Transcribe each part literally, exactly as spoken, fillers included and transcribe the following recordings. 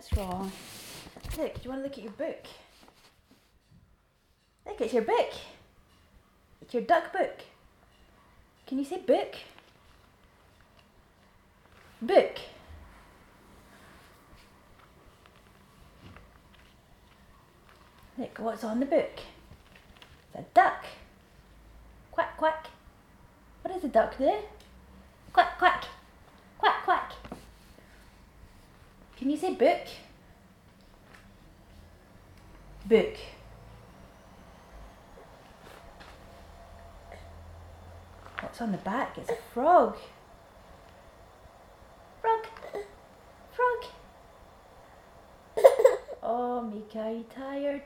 What's wrong? Look, do you want to look at your book? Look, it's your book. It's your duck book. Can you say book? Book. Look, what's on the book? It's a duck. Quack, quack. What does the duck do? Quack, quack. Quack, quack. Can you say book? Book. What's on the back? It's a frog. Frog. Frog. Oh, Mika, are you tired?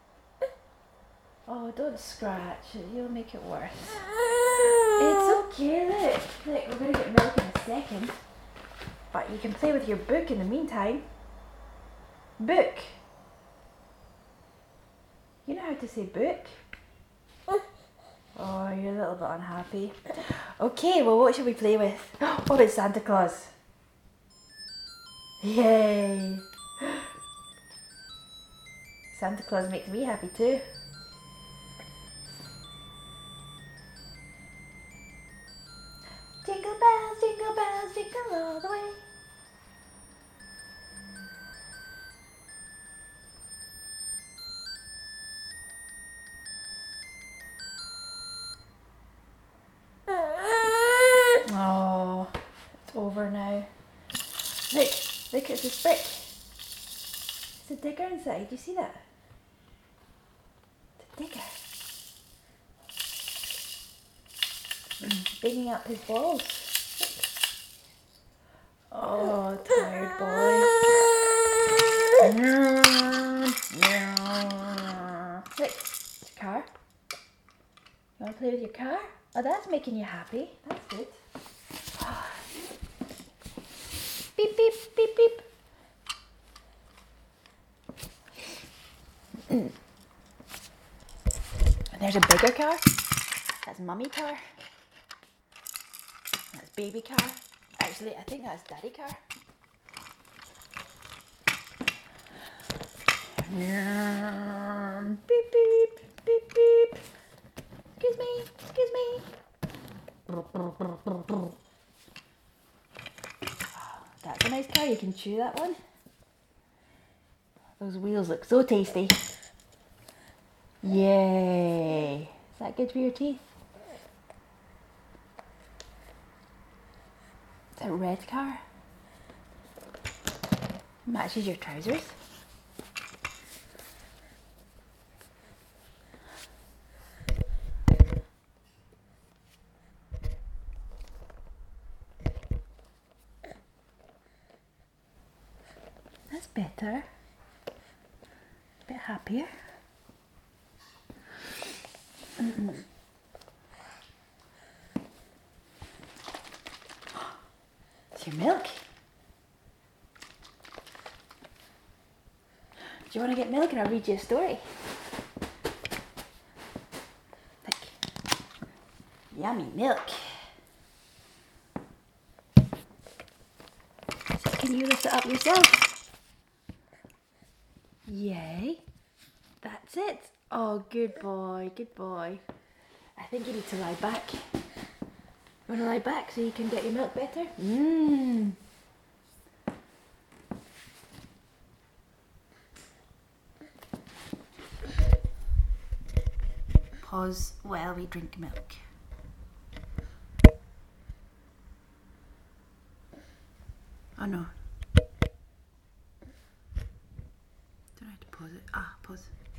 Oh, don't scratch it. You'll make it worse. It's okay, look. Look, we're going to get milk in a second. But you can play with your book in the meantime. Book. You know how to say book? Oh, you're a little bit unhappy. Okay, well, what should we play with? What about Santa Claus? Yay! Santa Claus makes me happy too. Jingle bells, jingle bells, jingle all the way. Oh, it's over now. Look, look, it's a brick. It's a digger inside, you see that? It's a digger. Mm, digging up his balls. Look. Oh, tired boy. Look, it's a car. You want to play with your car? Oh, that's making you happy. That's good. Beep, beep, beep, beep. And there's a bigger car. That's mummy car. That's baby car. Actually, I think that's daddy car. Beep, beep, beep, beep. Excuse me, excuse me. That's a nice car, you can chew that one. Those wheels look so tasty. Yay! Is that good for your teeth? It's a red car. Matches your trousers. That's better. A bit happier. Mm-mm. It's your milk. Do you want to get milk and I'll read you a story? Look. Yummy milk. So can you lift it up yourself? Yay. That's it. Oh, good boy, good boy. I think you need to lie back. You want to lie back so you can get your milk better? Mmm. Pause while we drink milk. Oh no. Don't have to pause it. Ah, pause.